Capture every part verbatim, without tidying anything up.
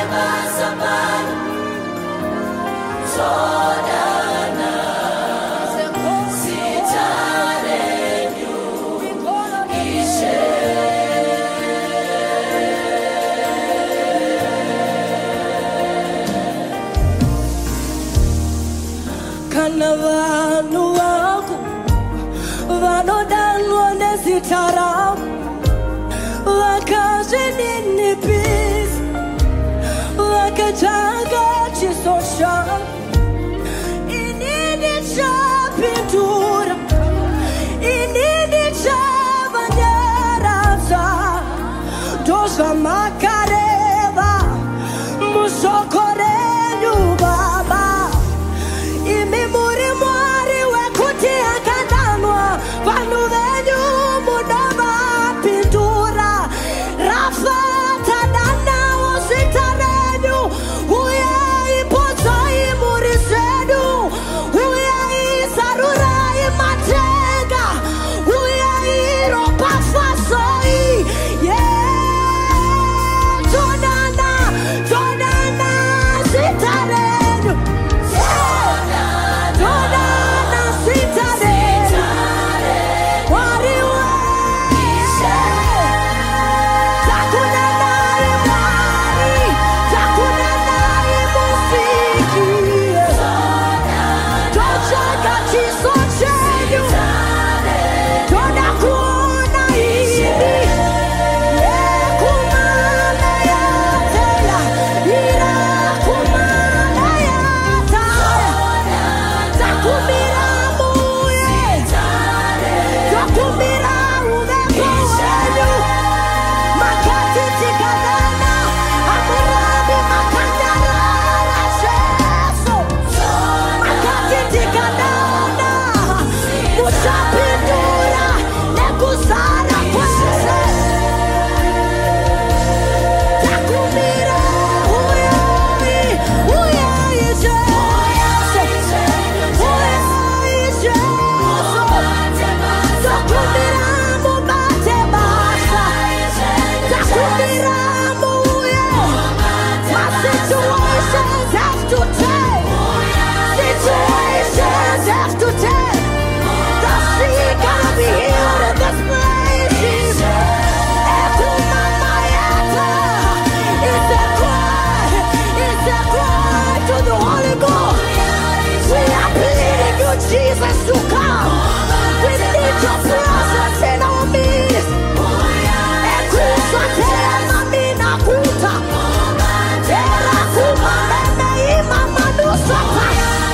Kanavanu aku vanodanwa nesitara vakazvinini peace vakatsvaga chisosha inini chapindura inini chavanyaradza ndozvamakareva mushoko renyu baba imi muri mwari wekuti akadanwa vanhu venyu munovapindura rafatadanawo zita renyu uyai podzai mhuri zvedu uyai zarurai matenga uyai ropafazai yeah tonana tonana zita renyu tonana zita renyu mwari weshe takunanai mwari takunanai musiki totsvaga chiso chenyu toda kuona ini yekumana yatela irakumana yataya takumira muye takumira uvepo wenyu makati tikadana amurabi makanyarara Jesu makati tikadana muchapindura nekuzara kwese takumira uyai uyai Jesu uyai Jesu takumira mubate basa takumira muye my situations have to change situations have to change the sick gotta be healed in this place Jesus Ekumamayata is a cry is a cry to the Holy Ghost we are pleading you Jesus to come we need your presence in our midst Ekusatema mina kuta Era kumameme imamanusata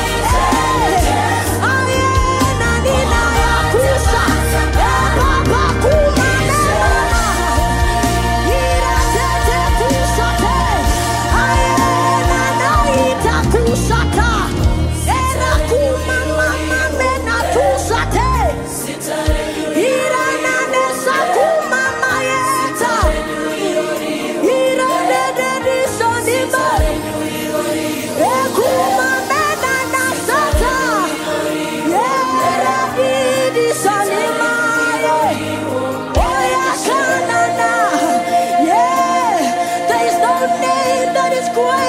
Ayena nina ya kusa Ebaba kumamema Ira tete kusate Ayena naita kusata Era kumamame na tusate Ira nanesa kumamayeta Ira dededi sonima Ekumamena nasata Yera didi sonima Oya kanana Yeah There is no name that is great